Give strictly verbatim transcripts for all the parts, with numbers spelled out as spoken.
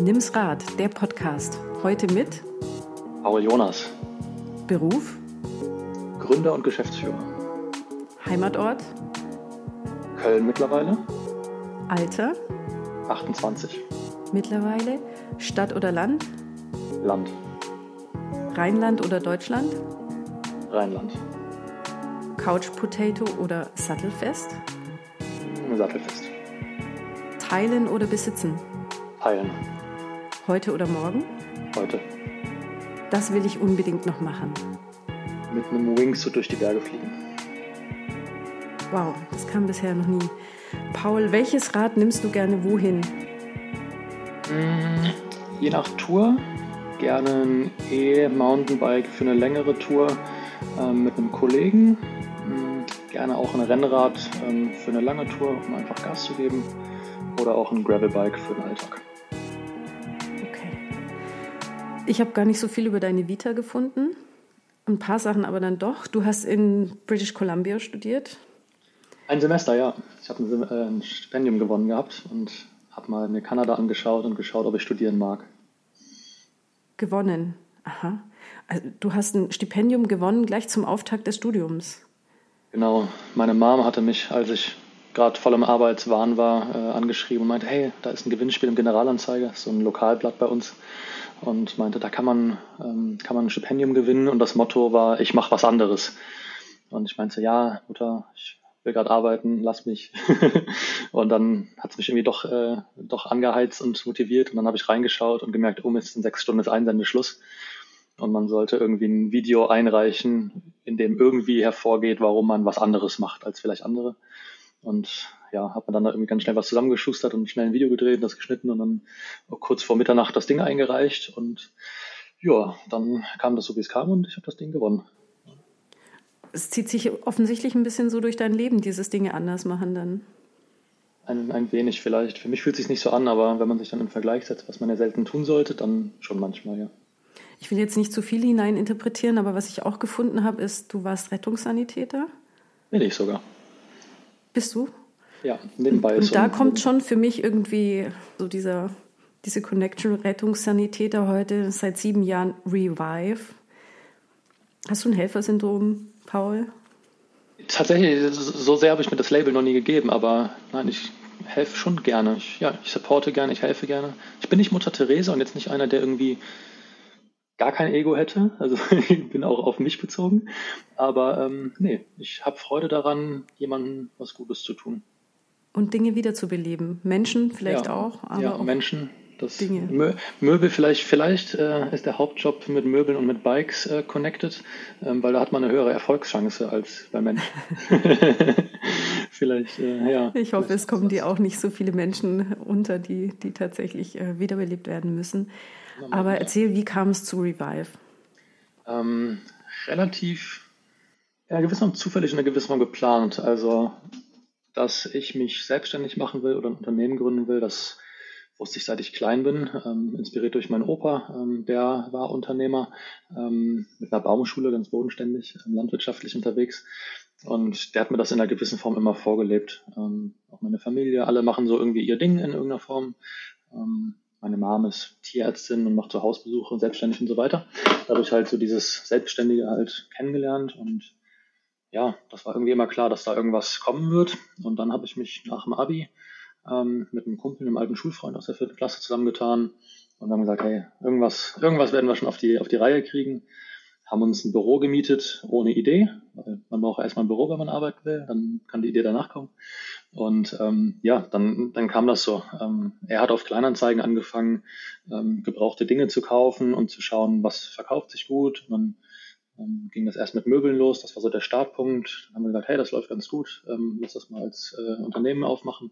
Nimm's Rad, der Podcast. Heute mit Paul Jonas. Beruf, Gründer und Geschäftsführer. Heimatort, Köln mittlerweile. Alter, achtundzwanzig. mittlerweile, Stadt oder Land, Land. Rheinland oder Deutschland, Rheinland. Couch Potato oder Sattelfest, Sattelfest. Teilen oder besitzen, Teilen. heute oder morgen, Heute. das will ich unbedingt noch machen. Mit einem Wingsuit durch die Berge fliegen. Wow, das kam bisher noch nie. Paul, welches Rad nimmst du gerne wohin? Mmh, je nach Tour. Gerne ein E-Mountainbike für eine längere Tour ähm, mit einem Kollegen. Mmh, gerne auch ein Rennrad ähm, für eine lange Tour, um einfach Gas zu geben. Oder auch ein Gravelbike für den Alltag. Okay. Ich habe gar nicht so viel über deine Vita gefunden. Ein paar Sachen aber dann doch. Du hast in British Columbia studiert. Ein Semester, ja. Ich habe ein, äh, ein Stipendium gewonnen gehabt und habe mal mir Kanada angeschaut und geschaut, ob ich studieren mag. Gewonnen. Aha. Also, du hast ein Stipendium gewonnen gleich zum Auftakt des Studiums. Genau. Meine Mom hatte mich, als ich gerade voll im Arbeitswahn war, äh, angeschrieben und meinte, hey, da ist ein Gewinnspiel im Generalanzeiger, so ein Lokalblatt bei uns. Und meinte, da kann man, ähm, kann man ein Stipendium gewinnen. Und das Motto war, ich mache was anderes. Und ich meinte, ja, Mutter, ich will gerade arbeiten, lass mich. Und dann hat es mich irgendwie doch, äh, doch angeheizt und motiviert. Und dann habe ich reingeschaut und gemerkt, oh Mist, in sechs Stunden ist Einsendeschluss. Und man sollte irgendwie ein Video einreichen, in dem irgendwie hervorgeht, warum man was anderes macht als vielleicht andere. Und ja, hat man dann da irgendwie ganz schnell was zusammengeschustert und schnell ein Video gedreht, das geschnitten und dann kurz vor Mitternacht das Ding eingereicht. Und ja, dann kam das so, wie es kam und ich habe das Ding gewonnen. Es zieht sich offensichtlich ein bisschen so durch dein Leben, dieses Dinge anders machen dann. Ein, ein wenig vielleicht. Für mich fühlt es sich nicht so an, aber wenn man sich dann im Vergleich setzt, was man ja selten tun sollte, dann schon manchmal, ja. Ich will jetzt nicht zu viel hineininterpretieren, aber was ich auch gefunden habe, ist, du warst Rettungssanitäter. Bin ich sogar. Bist du? Ja, nebenbei. Und so da ein- kommt schon für mich irgendwie so dieser, diese Connection Rettungssanitäter heute seit sieben Jahren Revive. Hast du ein Helfersyndrom, Paul? Tatsächlich, so sehr habe ich mir das Label noch nie gegeben, aber nein, ich helfe schon gerne. Ich, ja, ich supporte gerne, ich helfe gerne. Ich bin nicht Mutter Teresa und jetzt nicht einer, der irgendwie gar kein Ego hätte. Also ich bin auch auf mich bezogen. Aber ähm, nee, ich habe Freude daran, jemandem was Gutes zu tun. Und Dinge wiederzubeleben. Menschen vielleicht ja, auch, aber ja, auch Menschen. Das Dinge. Mö- Möbel, vielleicht, vielleicht äh, ist der Hauptjob mit Möbeln und mit Bikes äh, connected, ähm, weil da hat man eine höhere Erfolgschance als bei Menschen. vielleicht, äh, ja. Ich hoffe, vielleicht es kommen ist dir das. auch nicht so viele Menschen unter, die, die tatsächlich äh, wiederbelebt werden müssen. Ja, mal Aber wieder. erzähl, wie kam es zu Revive? Ähm, relativ, ja, gewissermaßen zufällig und in gewissermaßen geplant. Also, dass ich mich selbstständig machen will oder ein Unternehmen gründen will, das wusste ich, seit ich klein bin, ähm, inspiriert durch meinen Opa, ähm, der war Unternehmer, ähm, mit einer Baumschule, ganz bodenständig, ähm, landwirtschaftlich unterwegs. Und der hat mir das in einer gewissen Form immer vorgelebt. Ähm, auch meine Familie, alle machen so irgendwie ihr Ding in irgendeiner Form. Ähm, meine Mom ist Tierärztin und macht so Hausbesuche und selbstständig und so weiter. Da habe ich halt so dieses Selbstständige halt kennengelernt und ja, das war irgendwie immer klar, dass da irgendwas kommen wird. Und dann habe ich mich nach dem Abi ähm, mit einem Kumpel, einem alten Schulfreund aus der vierten Klasse zusammengetan und haben gesagt, hey, irgendwas, irgendwas werden wir schon auf die, auf die Reihe kriegen. Haben uns ein Büro gemietet ohne Idee, weil man braucht erstmal ein Büro, wenn man arbeiten will, dann kann die Idee danach kommen. Und ähm, ja, dann, dann kam das so. Ähm, er hat auf Kleinanzeigen angefangen, ähm, gebrauchte Dinge zu kaufen und zu schauen, was verkauft sich gut. Und dann ähm, ging das erst mit Möbeln los, das war so der Startpunkt. Dann haben wir gesagt, hey, das läuft ganz gut, ähm, lass das mal als äh, Unternehmen aufmachen.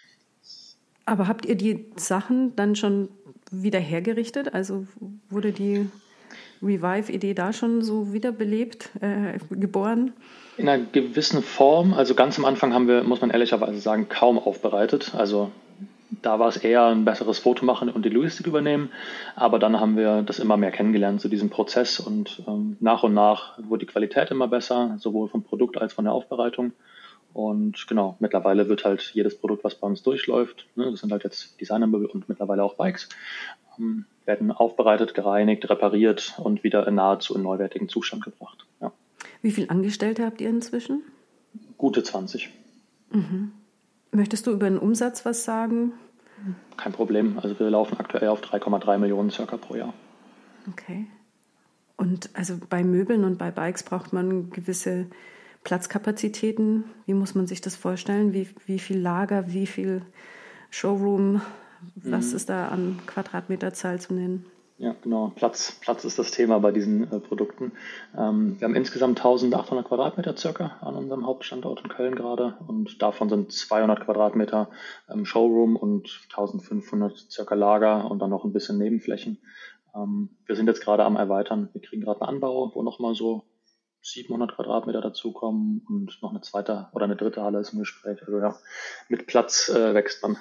Aber habt ihr die Sachen dann schon wieder hergerichtet? Also wurde die Revive-Idee da schon so wiederbelebt, äh, geboren? In einer gewissen Form, also ganz am Anfang haben wir, muss man ehrlicherweise sagen, kaum aufbereitet. Also da war es eher ein besseres Foto machen und die Logistik übernehmen. Aber dann haben wir das immer mehr kennengelernt, so diesen Prozess. Und ähm, nach und nach wurde die Qualität immer besser, sowohl vom Produkt als von der Aufbereitung. Und genau, mittlerweile wird halt jedes Produkt, was bei uns durchläuft, ne, das sind halt jetzt Designermöbel und mittlerweile auch Bikes, ähm, werden aufbereitet, gereinigt, repariert und wieder in nahezu in neuwertigen Zustand gebracht. Ja. Wie viele Angestellte habt ihr inzwischen? Gute zwanzig. Mhm. Möchtest du über den Umsatz was sagen? Kein Problem. Also wir laufen aktuell auf drei Komma drei Millionen circa pro Jahr. Okay. Und also bei Möbeln und bei Bikes braucht man gewisse Platzkapazitäten. Wie muss man sich das vorstellen? Wie, wie viel Lager, wie viel Showroom, was Mhm. ist da an Quadratmeterzahl zu nennen? Ja, genau. Platz, Platz ist das Thema bei diesen äh, Produkten. Ähm, wir haben insgesamt eintausendachthundert Quadratmeter circa an unserem Hauptstandort in Köln gerade und davon sind zweihundert Quadratmeter ähm, Showroom und eintausendfünfhundert circa Lager und dann noch ein bisschen Nebenflächen. Ähm, wir sind jetzt gerade am Erweitern. Wir kriegen gerade einen Anbau, wo nochmal so siebenhundert Quadratmeter dazukommen und noch eine zweite oder eine dritte Halle ist im Gespräch. Also ja, mit Platz äh, wächst man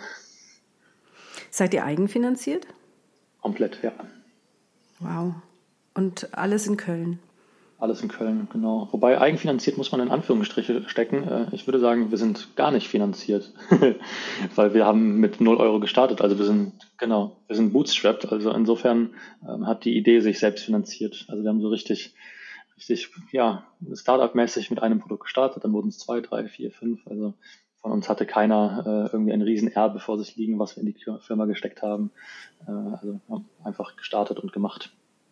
Seid ihr eigenfinanziert? komplett, ja. Wow. Und alles in Köln. Alles in Köln, genau. Wobei eigenfinanziert muss man in Anführungsstriche stecken. Äh, Ich würde sagen, wir sind gar nicht finanziert, weil wir haben mit null Euro gestartet. Also wir sind, genau, wir sind bootstrapped. Also insofern ähm, hat die Idee sich selbst finanziert. Also wir haben so richtig, richtig, ja, Startup-mäßig mit einem Produkt gestartet. Dann wurden es zwei, drei, vier, fünf. Also von uns hatte keiner äh, irgendwie ein Riesenerbe vor sich liegen, was wir in die Firma gesteckt haben. Äh, also ja, einfach gestartet und gemacht.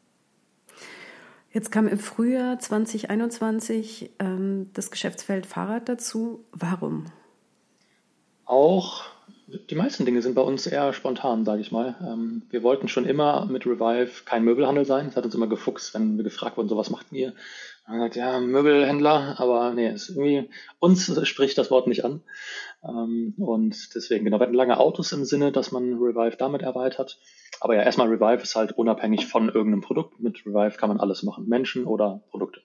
Jetzt kam im Frühjahr zwanzig einundzwanzig ähm, das Geschäftsfeld Fahrrad dazu. Warum? Auch die meisten Dinge sind bei uns eher spontan, sage ich mal. Ähm, wir wollten schon immer mit Revive kein Möbelhandel sein. Es hat uns immer gefuchst, wenn wir gefragt wurden, so was macht ihr? Und gesagt, ja, Möbelhändler, aber nee, es ist irgendwie, uns spricht das Wort nicht an. Ähm, und deswegen, genau, wir hatten lange Autos im Sinne, dass man Revive damit erweitert. Aber ja, erstmal Revive ist halt unabhängig von irgendeinem Produkt. Mit Revive kann man alles machen, Menschen oder Produkte.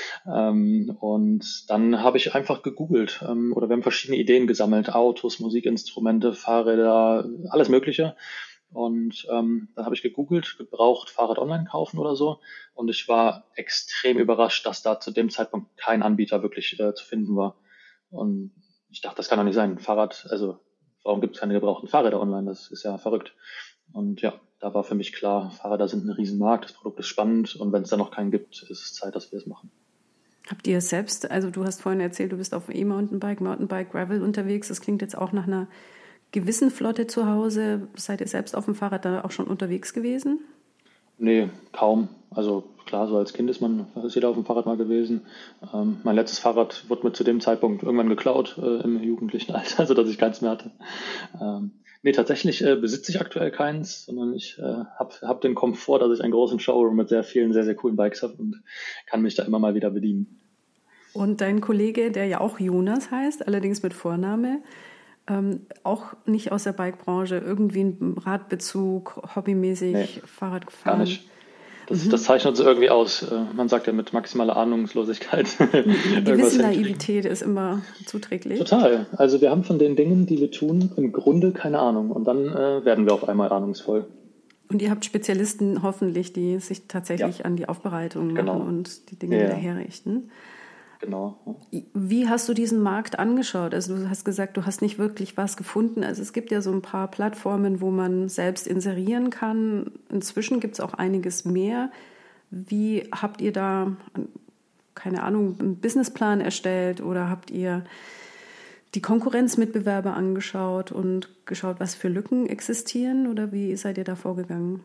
Ähm, und dann habe ich einfach gegoogelt ähm, oder wir haben verschiedene Ideen gesammelt, Autos, Musikinstrumente, Fahrräder, alles Mögliche. Und ähm, dann habe ich gegoogelt, gebraucht Fahrrad online kaufen oder so. Und ich war extrem überrascht, dass da zu dem Zeitpunkt kein Anbieter wirklich äh, zu finden war. Und ich dachte, das kann doch nicht sein. Fahrrad, also warum gibt es keine gebrauchten Fahrräder online? Das ist ja verrückt. Und ja, da war für mich klar, Fahrräder sind ein Riesenmarkt, das Produkt ist spannend und wenn es da noch keinen gibt, ist es Zeit, dass wir es machen. Habt ihr es selbst, also du hast vorhin erzählt, du bist auf E-Mountainbike, Mountainbike, Gravel unterwegs. Das klingt jetzt auch nach einer gewissen Flotte zu Hause. Seid ihr selbst auf dem Fahrrad da auch schon unterwegs gewesen? Nee, kaum. Also klar, so als Kind ist man, ist jeder auf dem Fahrrad mal gewesen. Ähm, mein letztes Fahrrad wurde mir zu dem Zeitpunkt irgendwann geklaut, äh, im jugendlichen Alter, also dass ich keins mehr hatte. Ähm, nee, tatsächlich äh, besitze ich aktuell keins, sondern ich äh, habe hab hab den Komfort, dass ich einen großen Showroom mit sehr vielen, sehr, sehr coolen Bikes habe und kann mich da immer mal wieder bedienen. Und dein Kollege, der ja auch Jonas heißt, allerdings mit Vorname, ähm, auch nicht aus der Bikebranche, irgendwie ein Radbezug, Nee, hobbymäßig Fahrrad gar gefahren. nicht. Das, das zeichnet uns irgendwie aus. Äh, Man sagt ja mit maximaler Ahnungslosigkeit Eine irgendwas gewisse hinkriegen. Naivität ist immer zuträglich. Total. Also wir haben von den Dingen, die wir tun, im Grunde keine Ahnung. Und dann äh, werden wir auf einmal ahnungsvoll. Und ihr habt Spezialisten hoffentlich, die sich Ja, tatsächlich an die Aufbereitung machen genau. und die Ja, Dinge wieder ja, herrichten. genau. Wie hast du diesen Markt angeschaut? Also du hast gesagt, du hast nicht wirklich was gefunden. Also es gibt ja so ein paar Plattformen, wo man selbst inserieren kann. Inzwischen gibt es auch einiges mehr. Wie habt ihr da, keine Ahnung, einen Businessplan erstellt oder habt ihr die Konkurrenzmitbewerber angeschaut und geschaut, was für Lücken existieren oder wie seid ihr da vorgegangen?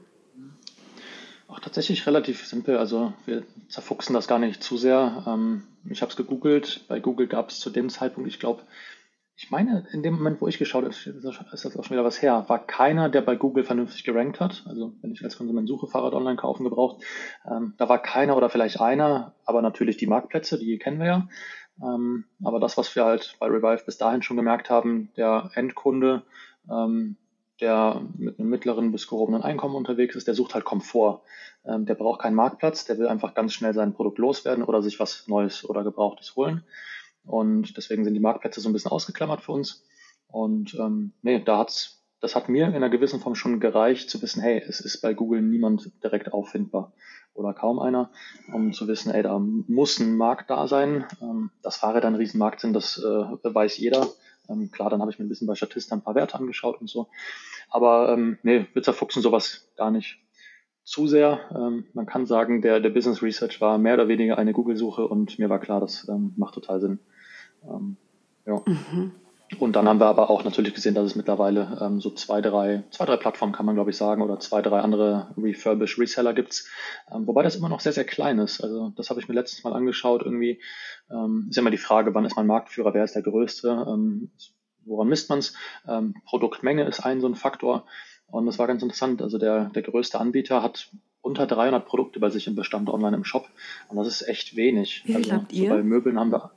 Auch tatsächlich relativ simpel. Also wir zerfuchsen das gar nicht zu sehr. Ähm, ich habe es gegoogelt. Bei Google gab es zu dem Zeitpunkt, ich glaube, ich meine, in dem Moment, wo ich geschaut habe, ist das ist das auch schon wieder was her, war keiner, der bei Google vernünftig gerankt hat. Also wenn ich als Konsument suche, Fahrrad online kaufen gebraucht, ähm, da war keiner oder vielleicht einer, aber natürlich die Marktplätze, die kennen wir ja. Ähm, aber das, was wir halt bei Revive bis dahin schon gemerkt haben, der Endkunde, ähm, der mit einem mittleren bis gehobenen Einkommen unterwegs ist, der sucht halt Komfort. Ähm, der braucht keinen Marktplatz, der will einfach ganz schnell sein Produkt loswerden oder sich was Neues oder Gebrauchtes holen. Und deswegen sind die Marktplätze so ein bisschen ausgeklammert für uns. Und ähm, nee, da hat's das hat mir in einer gewissen Form schon gereicht, zu wissen, hey, es ist bei Google niemand direkt auffindbar oder kaum einer, um zu wissen, ey, da muss ein Markt da sein. Ähm, dass Fahrräder ein Riesenmarkt sind, das äh, weiß jeder. Ähm, klar, dann habe ich mir ein bisschen bei Statista ein paar Werte angeschaut und so. Aber ähm, nee, wir zerfuchsen sowas gar nicht zu sehr. Ähm, man kann sagen, der, der Business Research war mehr oder weniger eine Google-Suche und mir war klar, das ähm, macht total Sinn. Ähm, ja. Mhm. Und dann haben wir aber auch natürlich gesehen, dass es mittlerweile ähm, so zwei, drei, zwei, drei Plattformen kann man glaube ich sagen oder zwei, drei andere Refurbish Reseller gibt's, ähm, wobei das immer noch sehr, sehr klein ist. Also das habe ich mir letztes Mal angeschaut. Irgendwie ähm, ist immer die Frage, wann ist man Marktführer, wer ist der Größte, ähm, woran misst man's? Ähm, Produktmenge ist ein so ein Faktor und das war ganz interessant. Also der, der größte Anbieter hat unter dreihundert Produkte bei sich im Bestand online im Shop und das ist echt wenig. Wie viel Also habt so ihr? bei Möbeln haben wir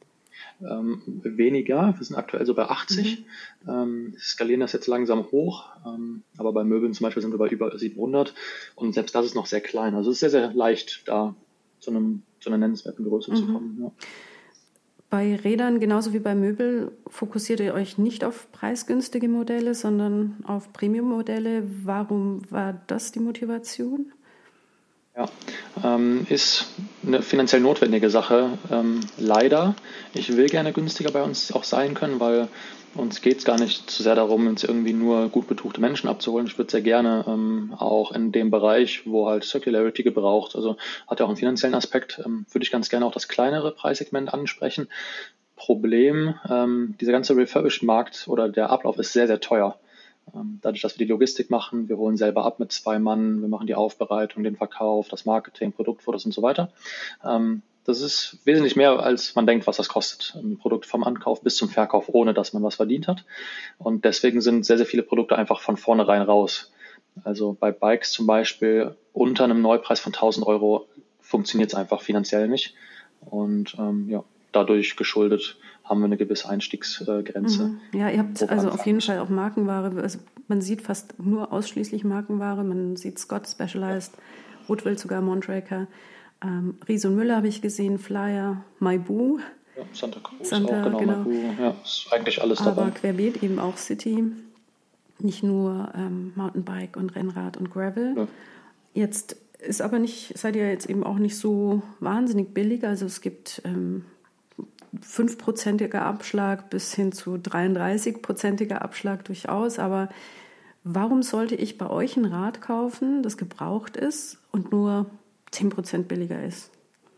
ähm, weniger. Wir sind aktuell so bei achtzig. Mhm. Ähm, skalieren das jetzt langsam hoch. Ähm, aber bei Möbeln zum Beispiel sind wir bei über siebenhundert. Und selbst das ist noch sehr klein. Also es ist sehr, sehr leicht, da zu, einem, zu einer nennenswerten Größe mhm. zu kommen. Ja. Bei Rädern genauso wie bei Möbel fokussiert ihr euch nicht auf preisgünstige Modelle, sondern auf Premium-Modelle. Warum war das die Motivation? Ja, ähm, ist eine finanziell notwendige Sache. Ähm, leider. Ich will gerne günstiger bei uns auch sein können, weil uns geht es gar nicht so sehr darum, uns irgendwie nur gut betuchte Menschen abzuholen. Ich würde sehr gerne ähm, auch in dem Bereich, wo halt Circularity gebraucht, also hat ja auch einen finanziellen Aspekt, ähm, würde ich ganz gerne auch das kleinere Preissegment ansprechen. Problem, ähm, dieser ganze Refurbished-Markt oder der Ablauf ist sehr, sehr teuer. Dadurch, dass wir die Logistik machen, wir holen selber ab mit zwei Mann, wir machen die Aufbereitung, den Verkauf, das Marketing, Produktfotos und so weiter. Das ist wesentlich mehr, als man denkt, was das kostet. Ein Produkt vom Ankauf bis zum Verkauf, ohne dass man was verdient hat. Und deswegen sind sehr, sehr viele Produkte einfach von vornherein raus. Also bei Bikes zum Beispiel unter einem Neupreis von tausend Euro funktioniert es einfach finanziell nicht. Und ähm, ja, dadurch geschuldet haben wir eine gewisse Einstiegsgrenze. Mhm. Ja, ihr habt also auf jeden Fall auch Markenware. Also man sieht fast nur ausschließlich Markenware. Man sieht Scott, Specialized, Woodville, sogar Montraker. Ähm, Ries und Müller habe ich gesehen, Flyer, Maibu. Ja, Santa Cruz Santa, auch, genau, genau. Maibu. Ja, ist eigentlich alles Aber dabei. Aber querbeet eben auch City. Nicht nur ähm, Mountainbike und Rennrad und Gravel. Ja. Jetzt ist aber nicht, seid ihr jetzt eben auch nicht so wahnsinnig billig. Also es gibt ähm, fünf-prozentiger Abschlag bis hin zu dreiunddreißig-prozentiger Abschlag durchaus. Aber warum sollte ich bei euch ein Rad kaufen, das gebraucht ist und nur zehn Prozent billiger ist?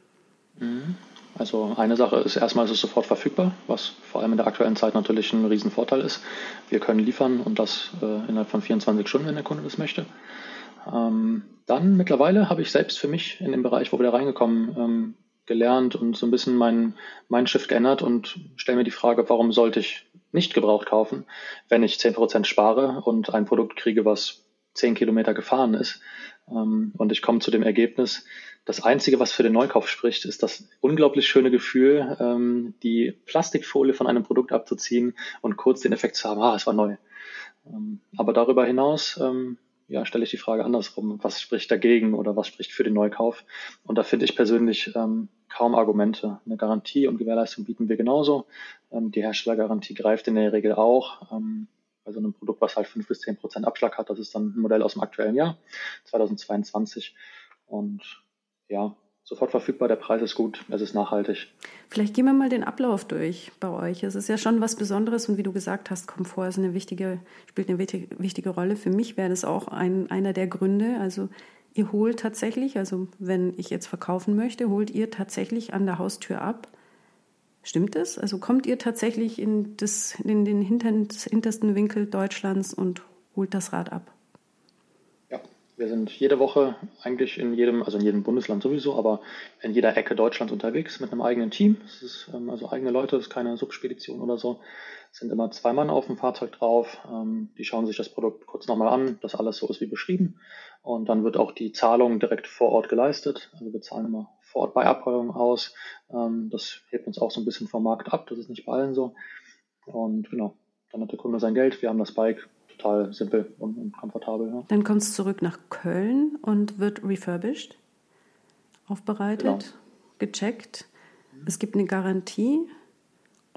Also eine Sache ist, erstmal ist es sofort verfügbar, was vor allem in der aktuellen Zeit natürlich ein Riesenvorteil ist. Wir können liefern und das äh, innerhalb von vierundzwanzig Stunden, wenn der Kunde das möchte. Ähm, dann mittlerweile habe ich selbst für mich in dem Bereich, wo wir da reingekommen, ähm, gelernt und so ein bisschen mein, mein Shift geändert und stelle mir die Frage, warum sollte ich nicht gebraucht kaufen, wenn ich zehn Prozent spare und ein Produkt kriege, was zehn Kilometer gefahren ist. Ähm, und ich komme zu dem Ergebnis, das Einzige, was für den Neukauf spricht, ist das unglaublich schöne Gefühl, ähm, die Plastikfolie von einem Produkt abzuziehen und kurz den Effekt zu haben, ah, es war neu. Ähm, aber darüber hinaus ähm, ja, stelle ich die Frage andersrum, was spricht dagegen oder was spricht für den Neukauf? Und da finde ich persönlich ähm, kaum Argumente. Eine Garantie und Gewährleistung bieten wir genauso. Ähm, die Herstellergarantie greift in der Regel auch. Ähm, also ein Produkt, was halt fünf bis zehn Prozent Abschlag hat, das ist dann ein Modell aus dem aktuellen Jahr, zweitausendzweiundzwanzig. Und ja, sofort verfügbar, der Preis ist gut, es ist nachhaltig. Vielleicht gehen wir mal den Ablauf durch bei euch. Es ist ja schon was Besonderes und wie du gesagt hast, Komfort ist eine wichtige, spielt eine wichtige, wichtige Rolle. Für mich wäre das auch ein, einer der Gründe. Also ihr holt tatsächlich, also wenn ich jetzt verkaufen möchte, holt ihr tatsächlich an der Haustür ab. Stimmt das? Also kommt ihr tatsächlich in, das, in den hintersten Winkel Deutschlands und holt das Rad ab? Wir sind jede Woche eigentlich in jedem, also in jedem Bundesland sowieso, aber in jeder Ecke Deutschlands unterwegs mit einem eigenen Team. Es ist ähm, also eigene Leute, es ist keine Subspedition oder so. Es sind immer zwei Mann auf dem Fahrzeug drauf. Ähm, die schauen sich das Produkt kurz nochmal an, dass alles so ist wie beschrieben. Und dann wird auch die Zahlung direkt vor Ort geleistet. Also wir zahlen immer vor Ort bei Abholung aus. Ähm, das hebt uns auch so ein bisschen vom Markt ab. Das ist nicht bei allen so. Und genau, dann hat der Kunde sein Geld. Wir haben das Bike. Total simpel und, und komfortabel. Ja. Dann kommt es zurück nach Köln und wird refurbished, aufbereitet, genau. gecheckt. Es gibt eine Garantie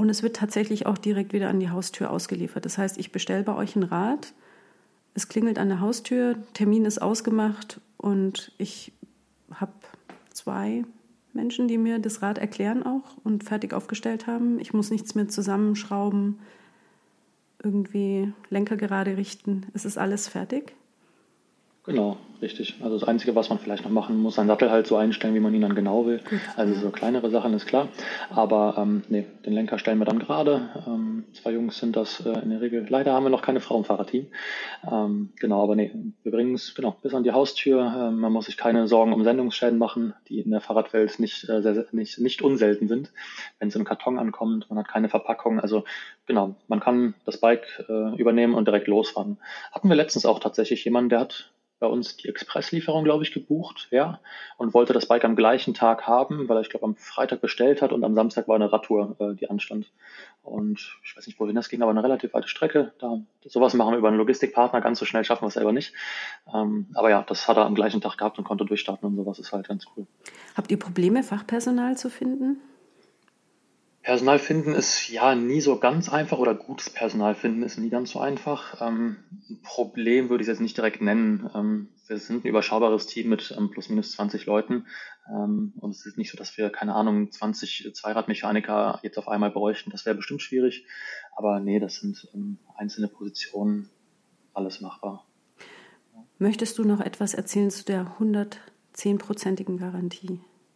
Und es wird tatsächlich auch direkt wieder an die Haustür ausgeliefert. Das heißt, ich bestelle bei euch ein Rad, es klingelt an der Haustür, Termin ist ausgemacht und ich habe zwei Menschen, die mir das Rad erklären auch und fertig aufgestellt haben. Ich muss nichts mehr zusammenschrauben, irgendwie Lenker gerade richten. Es ist alles fertig. Genau, richtig. Also das Einzige, was man vielleicht noch machen muss, seinen Sattel halt so einstellen, wie man ihn dann genau will. Gut, Also ja. so kleinere Sachen ist klar. Aber ähm, nee, den Lenker stellen wir dann gerade. Ähm, zwei Jungs sind das äh, in der Regel. Leider haben wir noch keine Frau im Fahrradteam. Ähm, genau, aber nee, wir bringen es genau bis an die Haustür. Ähm, man muss sich keine Sorgen um Sendungsschäden machen, die in der Fahrradwelt nicht, äh, sehr, nicht, nicht unselten sind, wenn es im Karton ankommt. Man hat keine Verpackung. Also genau, man kann das Bike äh, übernehmen und direkt losfahren. Hatten wir letztens auch tatsächlich jemanden, der hat bei uns die Expresslieferung, glaube ich, gebucht, ja, und wollte das Bike am gleichen Tag haben, weil er, ich glaube, am Freitag bestellt hat und am Samstag war eine Radtour, äh, die anstand. Und ich weiß nicht, wohin das ging, aber eine relativ weite Strecke. Da, sowas machen wir über einen Logistikpartner, ganz so schnell schaffen wir es selber nicht. Ähm, aber ja, das hat er am gleichen Tag gehabt und konnte durchstarten und sowas ist halt ganz cool. Habt ihr Probleme, Fachpersonal zu finden? Personal finden ist ja nie so ganz einfach oder gutes Personal finden ist nie ganz so einfach. Ähm, ein Problem würde ich es jetzt nicht direkt nennen. Ähm, wir sind ein überschaubares Team mit ähm, plus minus zwanzig Leuten. Ähm, und es ist nicht so, dass wir, keine Ahnung, zwanzig Zweiradmechaniker jetzt auf einmal bräuchten. Das wäre bestimmt schwierig. Aber nee, das sind ähm, einzelne Positionen, alles machbar. Möchtest du noch etwas erzählen zu der hundertzehn-prozentigen Garantie?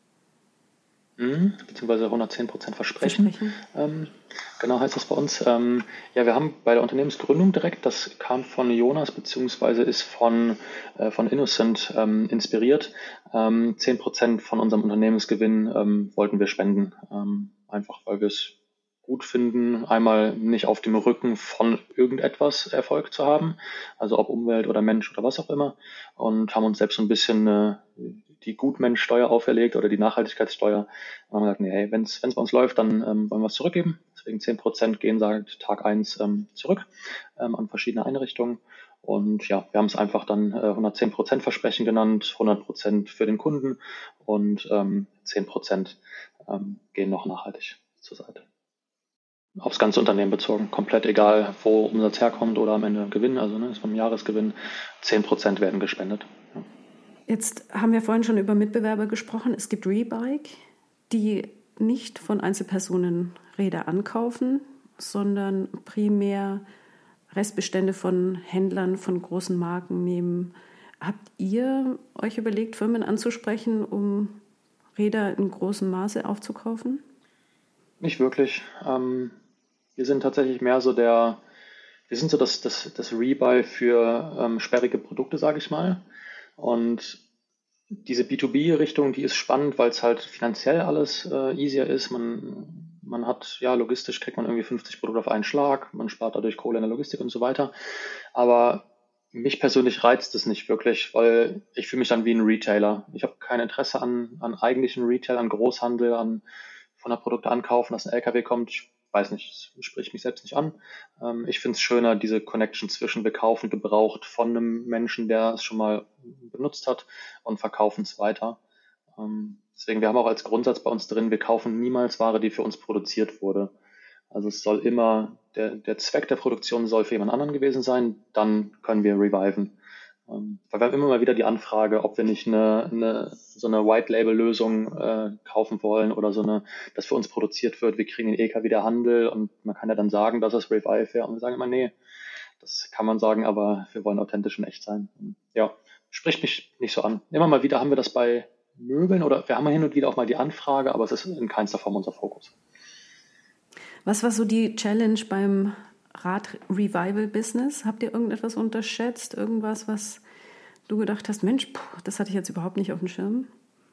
Mhm, beziehungsweise hundertzehn Prozent Versprechen. Versprechen. Ähm, genau heißt das bei uns. Ähm, ja, wir haben bei der Unternehmensgründung direkt, das kam von Jonas, beziehungsweise ist von, äh, von Innocent ähm, inspiriert. Ähm, zehn Prozent von unserem Unternehmensgewinn ähm, wollten wir spenden. Ähm, einfach, weil wir es gut finden, einmal nicht auf dem Rücken von irgendetwas Erfolg zu haben, also ob Umwelt oder Mensch oder was auch immer, und haben uns selbst so ein bisschen äh, die Gutmenschsteuer auferlegt oder die Nachhaltigkeitssteuer. Und haben gesagt, nee, hey, wenn es bei uns läuft, dann ähm, wollen wir es zurückgeben. Deswegen zehn Prozent gehen seit Tag eins ähm, zurück ähm, an verschiedene Einrichtungen. Und ja, wir haben es einfach dann äh, hundertzehn Prozent Versprechen genannt, hundert Prozent für den Kunden und ähm, zehn Prozent ähm, gehen noch nachhaltig zur Seite. Aufs ganze Unternehmen bezogen, komplett egal, wo Umsatz herkommt oder am Ende Gewinn, also ne, ist vom Jahresgewinn, zehn Prozent werden gespendet. Ja. Jetzt haben wir vorhin schon über Mitbewerber gesprochen. Es gibt Rebike, die nicht von Einzelpersonen Räder ankaufen, sondern primär Restbestände von Händlern, von großen Marken nehmen. Habt ihr euch überlegt, Firmen anzusprechen, um Räder in großem Maße aufzukaufen? Nicht wirklich. Ähm, wir sind tatsächlich mehr so der, wir sind so das, das, das Rebuy für ähm, sperrige Produkte, sage ich mal. Und diese B zwei B-Richtung, die ist spannend, weil es halt finanziell alles äh, easier ist. Man, man hat, ja, logistisch kriegt man irgendwie fünfzig Produkte auf einen Schlag, man spart dadurch Kohle in der Logistik und so weiter. Aber mich persönlich reizt es nicht wirklich, weil ich fühle mich dann wie ein Retailer. Ich habe kein Interesse an, an eigentlichen Retail, an Großhandel, an von der Produkte ankaufen, dass ein L K W kommt. Ich weiß nicht, das spricht mich selbst nicht an. Ähm, ich finde es schöner, diese Connection zwischen wir kaufen gebraucht von einem Menschen, der es schon mal benutzt hat und verkaufen es weiter. Ähm, deswegen, wir haben auch als Grundsatz bei uns drin, wir kaufen niemals Ware, die für uns produziert wurde. Also es soll immer, der, der Zweck der Produktion soll für jemand anderen gewesen sein, dann können wir reviven. Ähm, weil wir haben immer mal wieder die Anfrage, ob wir nicht eine, eine so eine White-Label-Lösung äh, kaufen wollen oder so eine, das für uns produziert wird. Wir kriegen den E K W der Handel und man kann ja dann sagen, dass es Revive wäre. Und wir sagen immer, nee, das kann man sagen, aber wir wollen authentisch und echt sein. Und ja, spricht mich nicht so an. Immer mal wieder haben wir das bei Möbeln oder wir haben hin und wieder auch mal die Anfrage, aber es ist in keinster Form unser Fokus. Was war so die Challenge beim Rad-Revival-Business? Habt ihr irgendetwas unterschätzt? Irgendwas, was du gedacht hast, Mensch, puh, das hatte ich jetzt überhaupt nicht auf dem Schirm?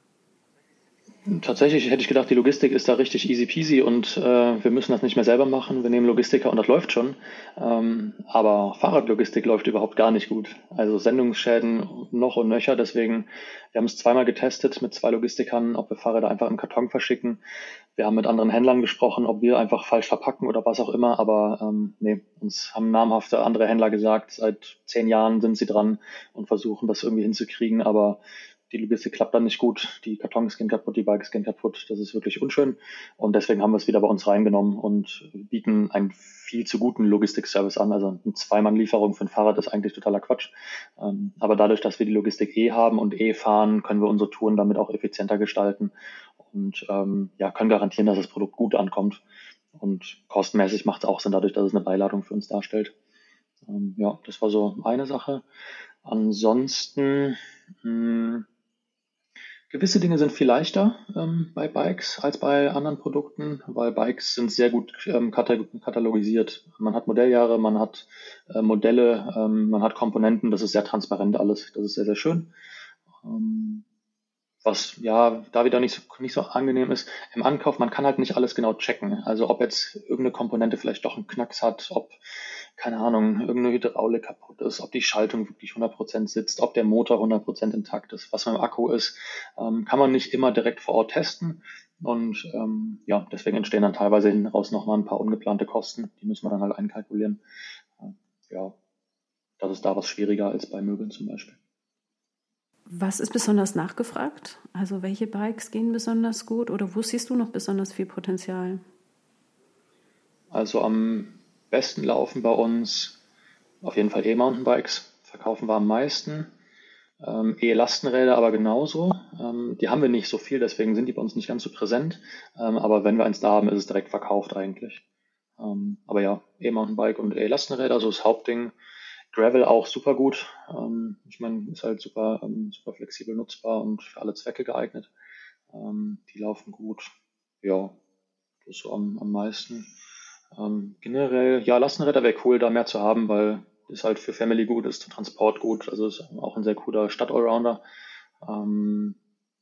Tatsächlich hätte ich gedacht, die Logistik ist da richtig easy peasy und äh, wir müssen das nicht mehr selber machen. Wir nehmen Logistiker und das läuft schon. Ähm, aber Fahrradlogistik läuft überhaupt gar nicht gut. Also Sendungsschäden noch und nöcher. Deswegen, wir haben es zweimal getestet mit zwei Logistikern, ob wir Fahrräder einfach im Karton verschicken. Wir haben mit anderen Händlern gesprochen, ob wir einfach falsch verpacken oder was auch immer. Aber ähm, nee, uns haben namhafte andere Händler gesagt, seit zehn Jahren sind sie dran und versuchen das irgendwie hinzukriegen. Aber die Logistik klappt dann nicht gut, die Kartons gehen kaputt, die Bikes gehen kaputt, das ist wirklich unschön und deswegen haben wir es wieder bei uns reingenommen und bieten einen viel zu guten Logistikservice an, also eine Zweimann-Lieferung für ein Fahrrad ist eigentlich totaler Quatsch, ähm, aber dadurch, dass wir die Logistik eh haben und eh fahren, können wir unsere Touren damit auch effizienter gestalten und ähm, ja, können garantieren, dass das Produkt gut ankommt und kostenmäßig macht es auch Sinn dadurch, dass es eine Beiladung für uns darstellt. Ähm, ja, das war so eine Sache. Ansonsten, mh, gewisse Dinge sind viel leichter ähm, bei Bikes als bei anderen Produkten, weil Bikes sind sehr gut ähm, katalogisiert. Man hat Modelljahre, man hat äh, Modelle, ähm, man hat Komponenten, das ist sehr transparent alles, das ist sehr, sehr schön. Ähm, was ja da wieder nicht so, nicht so angenehm ist, im Ankauf, man kann halt nicht alles genau checken. Also ob jetzt irgendeine Komponente vielleicht doch einen Knacks hat, ob, keine Ahnung, irgendeine Hydraulik kaputt ist, ob die Schaltung wirklich hundert Prozent sitzt, ob der Motor hundert Prozent intakt ist, was mit dem Akku ist, ähm, kann man nicht immer direkt vor Ort testen. Und ähm, ja, deswegen entstehen dann teilweise hinten raus nochmal ein paar ungeplante Kosten. Die müssen wir dann halt einkalkulieren. Äh, ja, das ist da was schwieriger als bei Möbeln zum Beispiel. Was ist besonders nachgefragt? Also welche Bikes gehen besonders gut oder wo siehst du noch besonders viel Potenzial? Also am besten laufen bei uns auf jeden Fall E-Mountainbikes, verkaufen wir am meisten. Ähm, E-Lastenräder aber genauso. Ähm, die haben wir nicht so viel, deswegen sind die bei uns nicht ganz so präsent. Ähm, aber wenn wir eins da haben, ist es direkt verkauft eigentlich. Ähm, aber ja, E-Mountainbike und E-Lastenräder, so das Hauptding. Gravel auch super gut. Ähm, ich meine, ist halt super, ähm, super flexibel nutzbar und für alle Zwecke geeignet. Ähm, die laufen gut. Ja, das ist so am, am meisten. Ähm, generell, ja, Lastenräder wäre cool, da mehr zu haben, weil ist halt für Family gut, ist zum Transport gut, also ist auch ein sehr cooler Stadt-Allrounder. Ähm,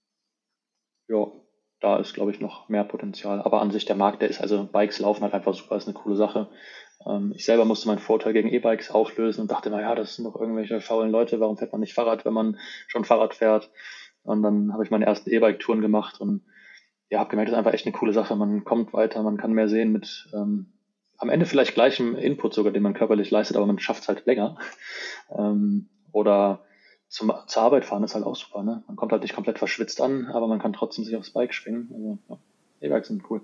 ja, da ist, glaube ich, noch mehr Potenzial. Aber an sich der Markt, der ist, also Bikes laufen halt einfach super, ist eine coole Sache. Ähm, ich selber musste meinen Vorteil gegen E-Bikes auflösen und dachte, naja, das sind doch irgendwelche faulen Leute, warum fährt man nicht Fahrrad, wenn man schon Fahrrad fährt? Und dann habe ich meine ersten E-Bike-Touren gemacht und ja, habe gemerkt, das ist einfach echt eine coole Sache. Man kommt weiter, man kann mehr sehen mit ähm, am Ende vielleicht gleichem Input sogar, den man körperlich leistet, aber man schafft es halt länger. Ähm, oder zum, zur Arbeit fahren ist halt auch super. Ne? Man kommt halt nicht komplett verschwitzt an, aber man kann trotzdem sich aufs Bike schwingen. Also ja, E-Bikes sind cool.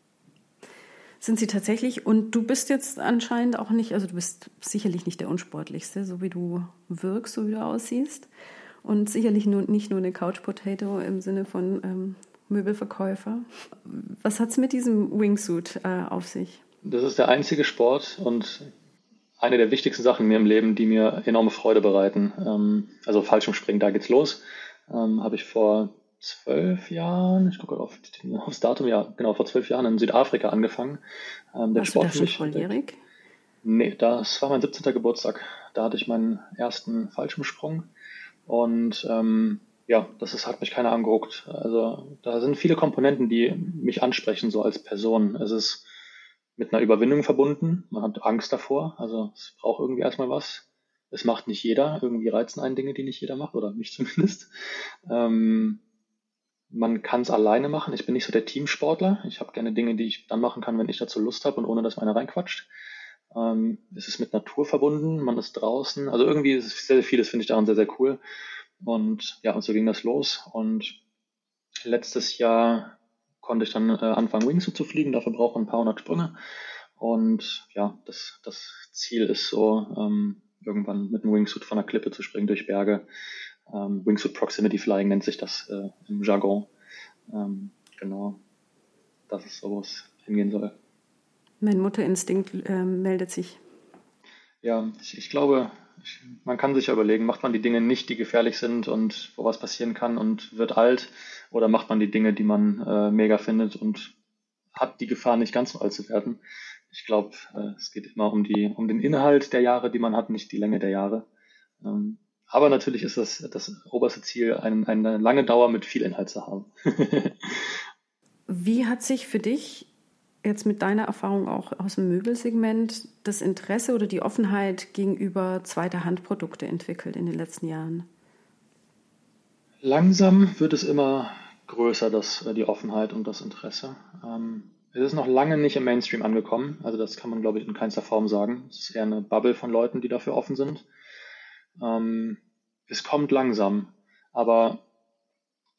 Sind sie tatsächlich, und du bist jetzt anscheinend auch nicht, also du bist sicherlich nicht der Unsportlichste, so wie du wirkst, so wie du aussiehst. Und sicherlich nur, nicht nur eine Couch-Potato im Sinne von ähm, Möbelverkäufer. Was hat es mit diesem Wingsuit äh, auf sich? Das ist der einzige Sport und eine der wichtigsten Sachen in mir im Leben, die mir enorme Freude bereiten. Ähm, also Fallschirmspringen, da geht's los. Ähm, habe ich vor zwölf Jahren, ich gucke auf aufs Datum, ja, genau, vor zwölf Jahren in Südafrika angefangen. Ähm, den Warst du Sport da für schon mich entdeckt. volljährig? Nee, das war mein siebzehnter Geburtstag. Da hatte ich meinen ersten Fallschirmsprung. Und ähm, ja, das ist, hat mich keiner angeguckt. Also da sind viele Komponenten, die mich ansprechen, so als Person. Es ist mit einer Überwindung verbunden. Man hat Angst davor. Also es braucht irgendwie erstmal was. Es macht nicht jeder. Irgendwie reizen einen Dinge, die nicht jeder macht, oder mich zumindest. Ähm, man kann es alleine machen. Ich bin nicht so der Teamsportler. Ich habe gerne Dinge, die ich dann machen kann, wenn ich dazu Lust habe und ohne, dass einer reinquatscht. Ähm, es ist mit Natur verbunden, man ist draußen. Also irgendwie ist es sehr, sehr vieles, finde ich daran sehr, sehr cool. Und ja, und so ging das los. Und letztes Jahr konnte ich dann äh, anfangen, Wingsuit zu fliegen. Dafür braucht man ein paar hundert Sprünge. Und ja, das, das Ziel ist so, ähm, irgendwann mit einem Wingsuit von der Klippe zu springen durch Berge. Ähm, Wingsuit Proximity Flying nennt sich das äh, im Jargon. Ähm, genau, das ist so, wo es hingehen soll. Mein Mutterinstinkt äh, meldet sich. Ja, ich, ich glaube, ich, man kann sich ja überlegen, macht man die Dinge nicht, die gefährlich sind und wo was passieren kann und wird alt, oder macht man die Dinge, die man äh, mega findet und hat die Gefahr nicht ganz so alt zu werden. Ich glaube, äh, es geht immer um die, um den Inhalt der Jahre, die man hat, nicht die Länge der Jahre. Ähm, aber natürlich ist das das oberste Ziel, ein, eine lange Dauer mit viel Inhalt zu haben. Wie hat sich für dich jetzt mit deiner Erfahrung auch aus dem Möbelsegment das Interesse oder die Offenheit gegenüber zweiter Hand-Produkte entwickelt in den letzten Jahren? Langsam wird es immer größer, das, äh, die Offenheit und das Interesse. Ähm, es ist noch lange nicht im Mainstream angekommen. Also das kann man, glaube ich, in keinster Form sagen. Es ist eher eine Bubble von Leuten, die dafür offen sind. Ähm, es kommt langsam, aber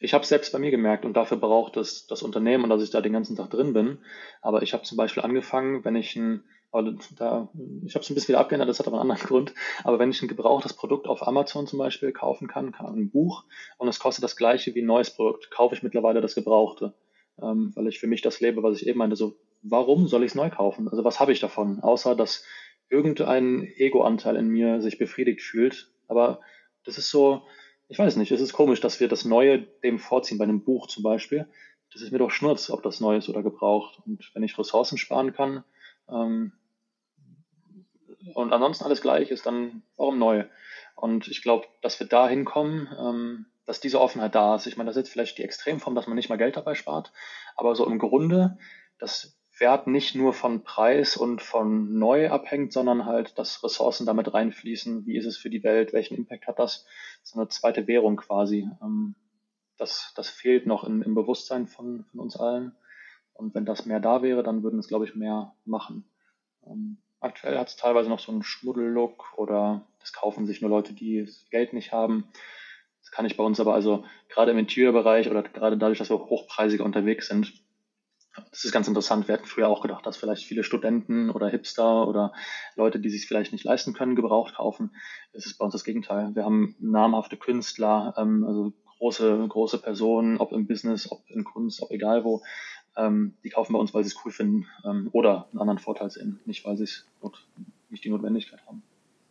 Ich habe es selbst bei mir gemerkt und dafür braucht es das Unternehmen und dass ich da den ganzen Tag drin bin. Aber ich habe zum Beispiel angefangen, wenn ich ein, aber da, ich habe es ein bisschen wieder abgeändert, das hat aber einen anderen Grund. Aber wenn ich ein gebrauchtes Produkt auf Amazon zum Beispiel kaufen kann, kann ein Buch und es kostet das gleiche wie ein neues Produkt, kaufe ich mittlerweile das Gebrauchte, ähm, weil ich für mich das lebe, was ich eben meinte. So, warum soll ich es neu kaufen? Also was habe ich davon? Außer dass irgendein Ego-Anteil in mir sich befriedigt fühlt. Aber das ist so, ich weiß nicht, es ist komisch, dass wir das Neue dem vorziehen, bei einem Buch zum Beispiel. Das ist mir doch Schnurz, ob das neu ist oder gebraucht. Und wenn ich Ressourcen sparen kann ähm, und ansonsten alles gleich ist, dann warum neu? Und ich glaube, dass wir da hinkommen, ähm, dass diese Offenheit da ist. Ich meine, das ist jetzt vielleicht die Extremform, dass man nicht mal Geld dabei spart, aber so im Grunde, dass Wert nicht nur von Preis und von neu abhängt, sondern halt, dass Ressourcen damit reinfließen. Wie ist es für die Welt? Welchen Impact hat das? So eine zweite Währung quasi. Ähm, das, das fehlt noch in, im Bewusstsein von, von uns allen. Und wenn das mehr da wäre, dann würden es, glaube ich, mehr machen. Ähm, aktuell hat es teilweise noch so einen Schmuddellook oder das kaufen sich nur Leute, die das Geld nicht haben. Das kann ich bei uns aber also gerade im Interiorbereich oder gerade dadurch, dass wir hochpreisiger unterwegs sind, das ist ganz interessant. Wir hätten früher auch gedacht, dass vielleicht viele Studenten oder Hipster oder Leute, die sich vielleicht nicht leisten können, gebraucht kaufen. Es ist bei uns das Gegenteil. Wir haben namhafte Künstler, ähm, also große, große Personen, ob im Business, ob in Kunst, ob egal wo, ähm, die kaufen bei uns, weil sie es cool finden ähm, oder einen anderen Vorteil sehen, nicht weil sie es not, nicht die Notwendigkeit haben.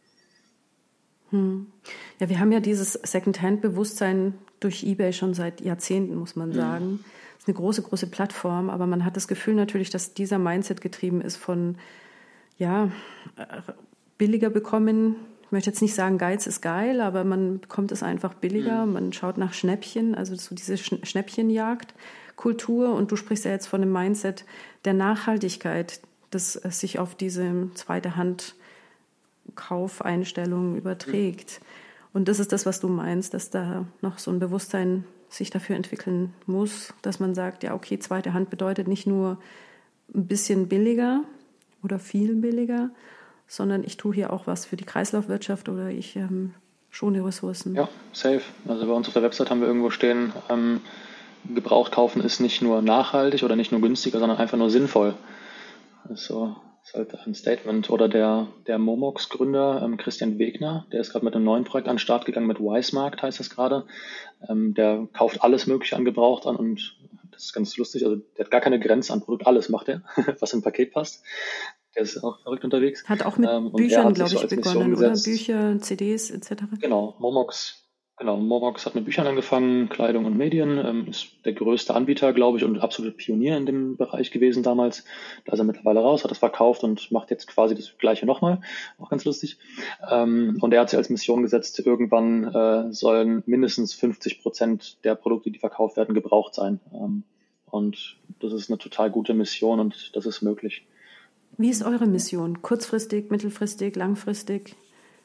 Hm. Ja, wir haben ja dieses Secondhand-Bewusstsein durch eBay schon seit Jahrzehnten, muss man sagen. Mhm. Das ist eine große, große Plattform, aber man hat das Gefühl natürlich, dass dieser Mindset getrieben ist von, ja, billiger bekommen. Ich möchte jetzt nicht sagen, Geiz ist geil, aber man bekommt es einfach billiger. Mhm. Man schaut nach Schnäppchen, also so diese Schnäppchenjagd-Kultur. Und du sprichst ja jetzt von dem Mindset der Nachhaltigkeit, das sich auf diese zweite Hand Kaufeinstellungen überträgt. Und das ist das, was du meinst, dass da noch so ein Bewusstsein sich dafür entwickeln muss, dass man sagt, ja, okay, zweite Hand bedeutet nicht nur ein bisschen billiger oder viel billiger, sondern ich tue hier auch was für die Kreislaufwirtschaft oder ich ähm, schone Ressourcen. Ja, safe. Also bei uns auf der Website haben wir irgendwo stehen, ähm, gebraucht kaufen ist nicht nur nachhaltig oder nicht nur günstiger, sondern einfach nur sinnvoll. Also ist halt ein Statement. Oder der, der Momox-Gründer ähm, Christian Wegner, der ist gerade mit einem neuen Projekt an den Start gegangen, mit Wisemarkt heißt das gerade. Ähm, der kauft alles Mögliche an Gebraucht an und das ist ganz lustig. Also der hat gar keine Grenze an Produkt, alles macht er, was im Paket passt. Der ist auch verrückt unterwegs. Hat auch mit ähm, Büchern, glaube ich, so begonnen, oder? Bücher, C Ds et cetera. Genau, Momox. Genau, Momox hat mit Büchern angefangen, Kleidung und Medien, ähm, ist der größte Anbieter, glaube ich, und absolute Pionier in dem Bereich gewesen damals. Da ist er mittlerweile raus, hat das verkauft und macht jetzt quasi das Gleiche nochmal. Auch ganz lustig. Ähm, und er hat sich als Mission gesetzt, irgendwann äh, sollen mindestens fünfzig Prozent der Produkte, die verkauft werden, gebraucht sein. Ähm, und das ist eine total gute Mission und das ist möglich. Wie ist eure Mission? Kurzfristig, mittelfristig, langfristig?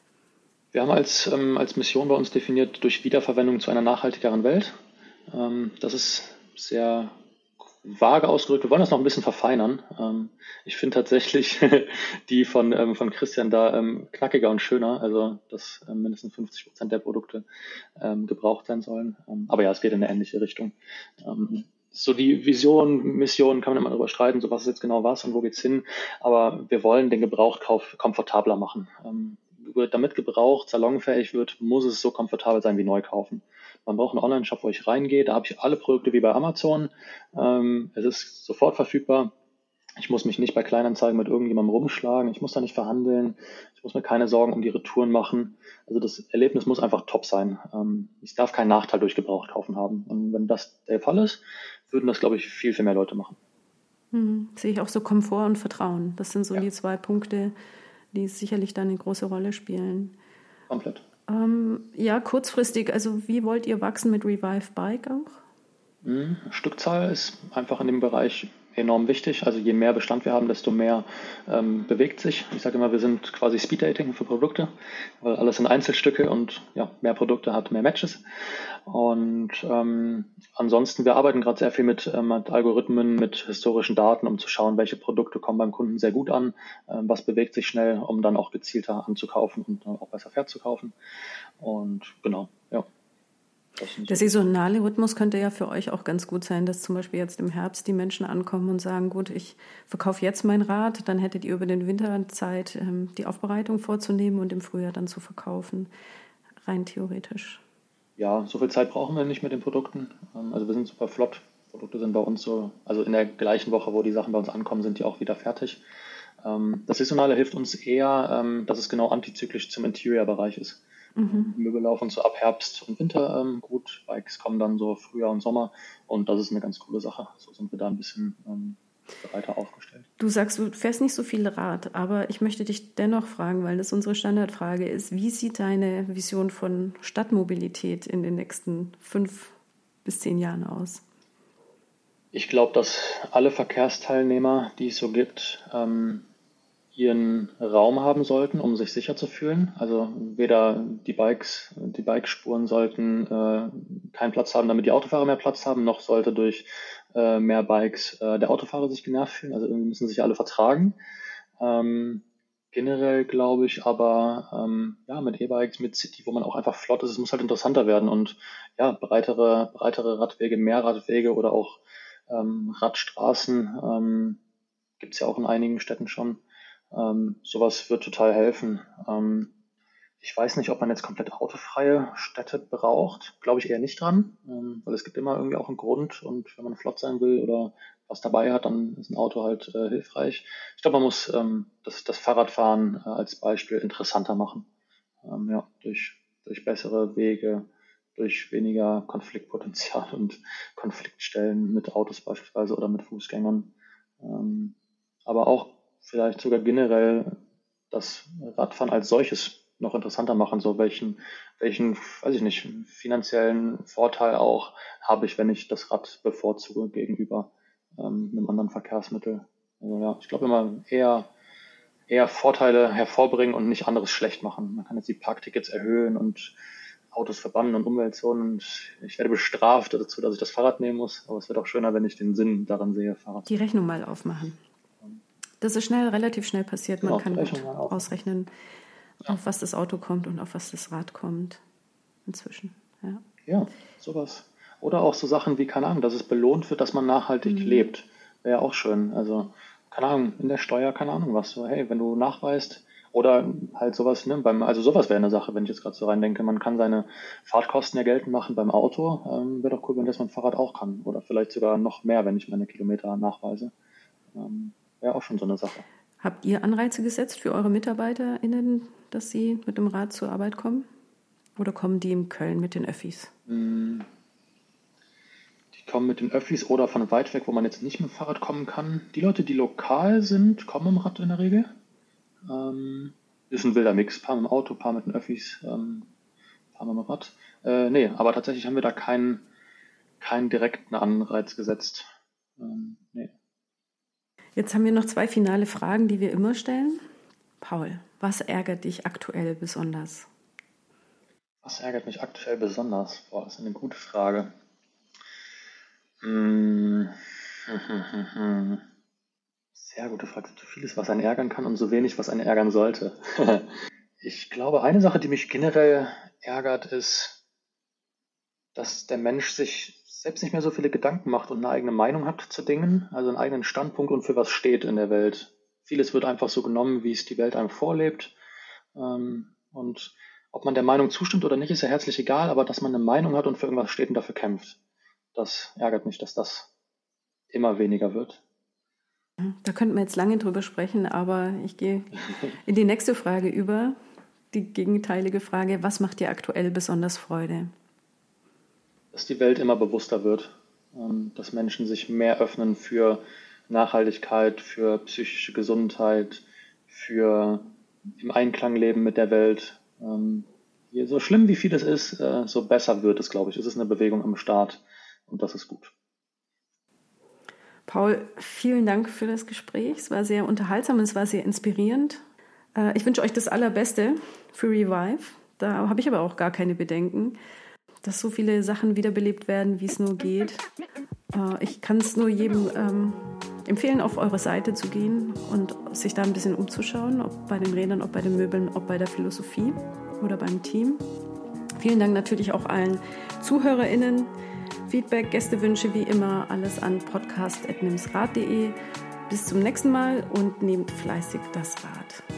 Wir haben als, ähm, als Mission bei uns definiert, durch Wiederverwendung zu einer nachhaltigeren Welt. Ähm, das ist sehr vage ausgedrückt. Wir wollen das noch ein bisschen verfeinern. Ähm, ich finde tatsächlich die von, ähm, von Christian da ähm, knackiger und schöner, also dass ähm, mindestens fünfzig Prozent der Produkte ähm, gebraucht sein sollen. Ähm, aber ja, es geht in eine ähnliche Richtung. Ähm, so die Vision, Mission kann man immer darüber streiten, so was ist jetzt genau was und wo geht's hin. Aber wir wollen den Gebrauchtkauf komfortabler machen. Ähm, damit gebraucht salonfähig wird, muss es so komfortabel sein wie neu kaufen. Man braucht einen Online-Shop, wo ich reingehe, da habe ich alle Produkte wie bei Amazon. Ähm, es ist sofort verfügbar. Ich muss mich nicht bei Kleinanzeigen mit irgendjemandem rumschlagen. Ich muss da nicht verhandeln. Ich muss mir keine Sorgen um die Retouren machen. Also das Erlebnis muss einfach top sein. Ähm, ich darf keinen Nachteil durch Gebraucht kaufen haben. Und wenn das der Fall ist, würden das, glaube ich, viel, viel mehr Leute machen. Hm, sehe ich auch so Komfort und Vertrauen. Das sind so ja. die zwei Punkte, die sicherlich dann eine große Rolle spielen. Komplett. Ähm, ja, kurzfristig, also wie wollt ihr wachsen mit Revive Bike auch? Mhm. Stückzahl ist einfach in dem Bereich enorm wichtig. Also je mehr Bestand wir haben, desto mehr ähm, bewegt sich. Ich sage immer, wir sind quasi Speeddating für Produkte, weil alles sind Einzelstücke und ja, mehr Produkte hat mehr Matches. Und ähm, ansonsten, wir arbeiten gerade sehr viel mit, ähm, mit Algorithmen, mit historischen Daten, um zu schauen, welche Produkte kommen beim Kunden sehr gut an, ähm, was bewegt sich schnell, um dann auch gezielter anzukaufen und auch besser fair zu kaufen. Und genau, ja. Der saisonale Rhythmus könnte ja für euch auch ganz gut sein, dass zum Beispiel jetzt im Herbst die Menschen ankommen und sagen, gut, ich verkaufe jetzt mein Rad, dann hättet ihr über den Winter Zeit, ähm, die Aufbereitung vorzunehmen und im Frühjahr dann zu verkaufen, rein theoretisch. Ja, so viel Zeit brauchen wir nicht mit den Produkten. Ähm, Also wir sind super flott. Produkte sind bei uns so, also in der gleichen Woche, wo die Sachen bei uns ankommen, sind die auch wieder fertig. Ähm, Das Saisonale hilft uns eher, ähm, dass es genau antizyklisch zum Interior-Bereich ist. Mhm. Möbel laufen so ab Herbst und Winter ähm, gut, Bikes kommen dann so Frühjahr und Sommer und das ist eine ganz coole Sache. So sind wir da ein bisschen ähm, breiter aufgestellt. Du sagst, du fährst nicht so viel Rad, aber ich möchte dich dennoch fragen, weil das unsere Standardfrage ist, wie sieht deine Vision von Stadtmobilität in den nächsten fünf bis zehn Jahren aus? Ich glaube, dass alle Verkehrsteilnehmer, die es so gibt, ähm, ihren Raum haben sollten, um sich sicher zu fühlen. Also weder die Bikes, die Bikespuren sollten äh, keinen Platz haben, damit die Autofahrer mehr Platz haben, noch sollte durch äh, mehr Bikes äh, der Autofahrer sich genervt fühlen. Also irgendwie müssen sich alle vertragen. Ähm, generell glaube ich aber, ähm, ja, mit E-Bikes, mit City, wo man auch einfach flott ist, es muss halt interessanter werden und ja, breitere, breitere Radwege, mehr Radwege oder auch ähm, Radstraßen ähm, gibt es ja auch in einigen Städten schon. Ähm, sowas wird total helfen. Ähm, ich weiß nicht, ob man jetzt komplett autofreie Städte braucht. Glaube ich eher nicht dran, ähm, weil es gibt immer irgendwie auch einen Grund und wenn man flott sein will oder was dabei hat, dann ist ein Auto halt äh, hilfreich. Ich glaube, man muss ähm, das, das Fahrradfahren äh, als Beispiel interessanter machen. Ähm, ja, durch, durch bessere Wege, durch weniger Konfliktpotenzial und Konfliktstellen mit Autos beispielsweise oder mit Fußgängern. Ähm, aber auch vielleicht sogar generell das Radfahren als solches noch interessanter machen. So welchen, welchen, weiß ich nicht, finanziellen Vorteil auch habe ich, wenn ich das Rad bevorzuge gegenüber ähm, einem anderen Verkehrsmittel. Also ja, ich glaube immer eher, eher Vorteile hervorbringen und nicht anderes schlecht machen. Man kann jetzt die Parktickets erhöhen und Autos verbannen und Umweltzonen und ich werde bestraft dazu, dass ich das Fahrrad nehmen muss. Aber es wird auch schöner, wenn ich den Sinn daran sehe, Fahrrad Die zu Rechnung mal aufmachen. Das ist schnell, relativ schnell passiert. Man Genau, kann die gut Rechnung mal aufmachen. ausrechnen, Ja. auf was das Auto kommt und auf was das Rad kommt inzwischen. Ja. Ja, sowas. Oder auch so Sachen wie, keine Ahnung, dass es belohnt wird, dass man nachhaltig lebt. Wäre ja auch schön. Also, keine Ahnung, in der Steuer, keine Ahnung was. So, hey, wenn du nachweist, oder halt sowas, ne, beim, also sowas wäre eine Sache, wenn ich jetzt gerade so reindenke. Man kann seine Fahrtkosten ja geltend machen beim Auto. Ähm, wäre doch cool, wenn das mein Fahrrad auch kann. Oder vielleicht sogar noch mehr, wenn ich meine Kilometer nachweise. Ähm, wäre auch schon so eine Sache. Habt ihr Anreize gesetzt für eure MitarbeiterInnen, dass sie mit dem Rad zur Arbeit kommen? Oder kommen die in Köln mit den Öffis? Die kommen mit den Öffis oder von weit weg, wo man jetzt nicht mit dem Fahrrad kommen kann. Die Leute, die lokal sind, kommen im Rad in der Regel. Ähm, ist ein wilder Mix. Ein paar mit dem Auto, ein paar mit den Öffis, ähm, ein paar mit dem Rad. Äh, nee, aber tatsächlich haben wir da keinen, keinen direkten Anreiz gesetzt. Ähm, nee. Jetzt haben wir noch zwei finale Fragen, die wir immer stellen. Paul, was ärgert dich aktuell besonders? Was ärgert mich aktuell besonders? Boah, das ist eine gute Frage. Hm. Sehr gute Frage. So vieles, was einen ärgern kann und so wenig, was einen ärgern sollte. Ich glaube, eine Sache, die mich generell ärgert, ist, dass der Mensch sich selbst nicht mehr so viele Gedanken macht und eine eigene Meinung hat zu Dingen, also einen eigenen Standpunkt und für was steht in der Welt. Vieles wird einfach so genommen, wie es die Welt einem vorlebt. Ähm, Und ob man der Meinung zustimmt oder nicht, ist ja herzlich egal, aber dass man eine Meinung hat und für irgendwas steht und dafür kämpft, das ärgert mich, dass das immer weniger wird. Da könnten wir jetzt lange drüber sprechen, aber ich gehe in die nächste Frage über. Die gegenteilige Frage, was macht dir aktuell besonders Freude? Dass die Welt immer bewusster wird, ähm, dass Menschen sich mehr öffnen für Nachhaltigkeit, für psychische Gesundheit, für im Einklang leben mit der Welt. Ähm, je- So schlimm wie vieles ist, äh, so besser wird es, glaube ich. Es ist eine Bewegung am Start und das ist gut. Paul, vielen Dank für das Gespräch. Es war sehr unterhaltsam und es war sehr inspirierend. Äh, Ich wünsche euch das Allerbeste für Revive. Da habe ich aber auch gar keine Bedenken, dass so viele Sachen wiederbelebt werden, wie es nur geht. Äh, Ich kann es nur jedem ähm, empfehlen, auf eure Seite zu gehen und sich da ein bisschen umzuschauen, ob bei den Rädern, ob bei den Möbeln, ob bei der Philosophie oder beim Team. Vielen Dank natürlich auch allen ZuhörerInnen. Feedback, Gästewünsche wie immer, alles an podcast at nimsrad punkt de. Bis zum nächsten Mal und nehmt fleißig das Rad.